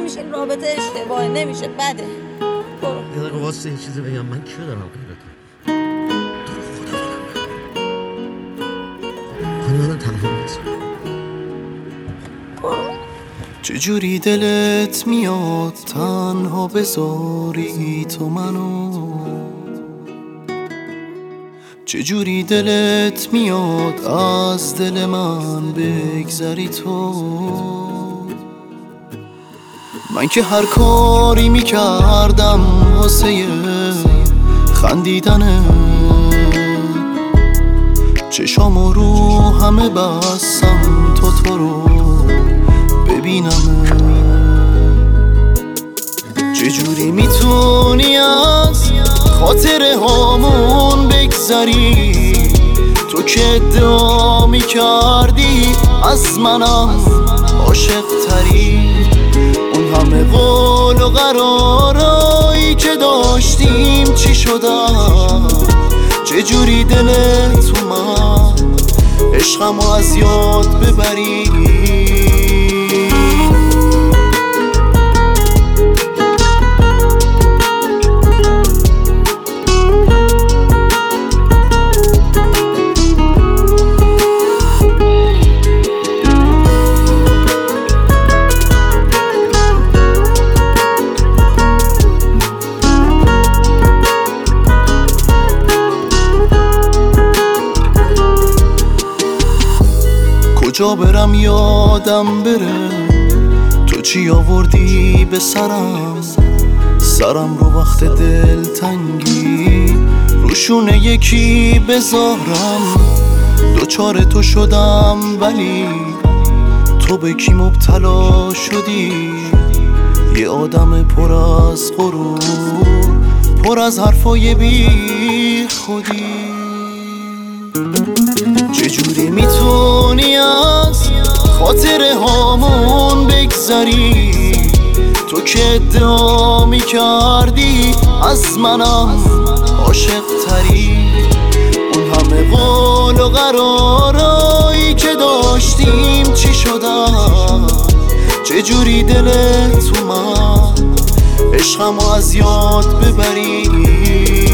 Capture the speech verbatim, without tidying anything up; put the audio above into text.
نمیشه، این رابطه اشتباهه، نمیشه، بده. برو. یه دقیقه واسه یه چیزی بگم، من کیو دارم غیرتون؟ تو رو خدا دارم خانه منم تنها نیست. چجوری دلت میاد تنها بذاری تو منو؟ چجوری دلت میاد از دل من بگذری تو؟ من که هر کاری میکردم واسه خندیدنه، چشامو رو همه بستم تو تو رو ببینم. چجوری میتونی از خاطر هامون بگذری؟ تو که ادعا میکردی از منم عاشق تری. اون همه قول و قرارایی که داشتیم چی شدن؟ چجوری دلت اومد عشقمو از یاد ببری؟ کجا برم یادم بره؟ تو چی آوردی به سرم؟ سرم رو وقت دلتنگی روشونه یکی بذارم. دوچار تو شدم ولی تو به کی مبتلا شدی؟ یه آدم پر از غرور، پر از حرفای بی خودی. چجوری میتونی از خاطر هامون بگذری؟ تو که ادعا میکردی از منم عاشق تری. اون همه قول و قرارایی که داشتیم چی شدن؟ چجوری دلت اومد عشقمو از یاد ببری؟